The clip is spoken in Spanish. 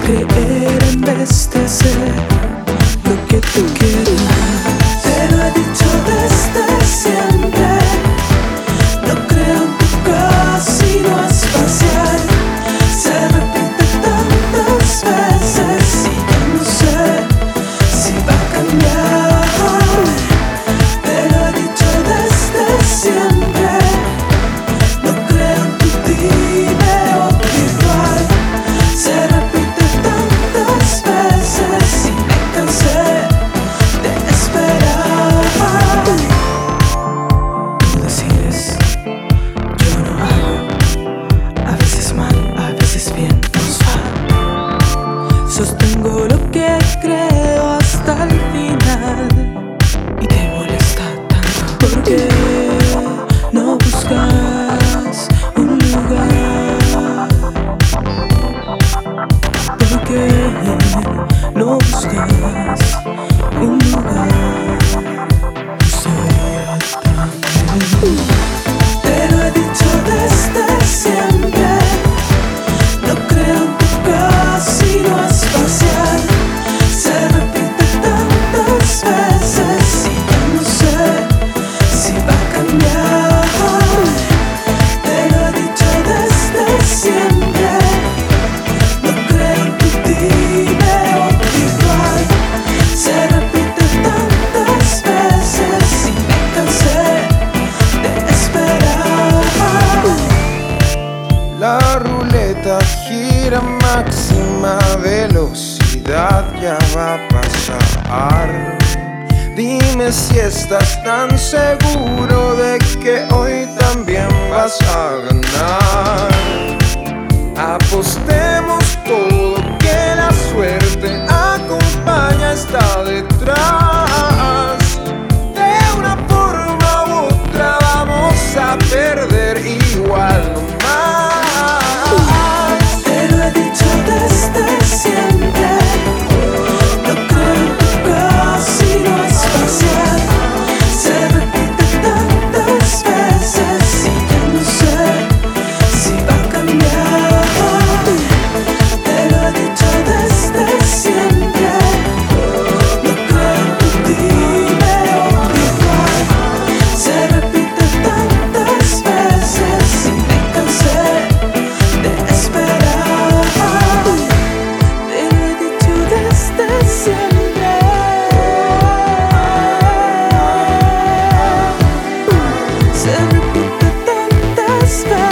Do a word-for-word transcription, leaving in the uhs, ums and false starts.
creer en vez de hacer lo que tú quieres. Te lo he dicho desde siempre. No creo en tu casino espacial. Se repite tantas veces y ya no sé si va a cambiar. Te lo he dicho desde siempre. No creo en tu video virtual. Se repite tantas veces y me cansé de esperar. Tú decides, yo no hago. A veces mal, a veces bien nos va. Sostengo lo que creo hasta el final. Y te molesta tanto porque no buscas un lugar. Porque no buscas un lugar. Sería también. Te lo he dicho desde siempre. No creo en tu casino espacial. Se repite tantas veces y ya no sé si va a cambiar. Te lo he dicho desde siempre. No creo en tu video virtual. Se repite tantas veces y me cansé de esperar. La ruleta gira a máxima velocidad, ya va a pasar. Dime si estás tan seguro de que hoy también vas a ganar. Apostemos todo que la suerte acompaña, está detrás. De una forma u otra vamos a perder igual no más. Te lo he dicho desde siempre. No creo en tu casino espacial. Se repite tantas veces y ya no sé si va a cambiar. Te lo he dicho desde siempre. No creo en tu video virtual. Se repite tantas veces y me cansé de esperar. Te lo he dicho desde siempre. Se repite tantas veces.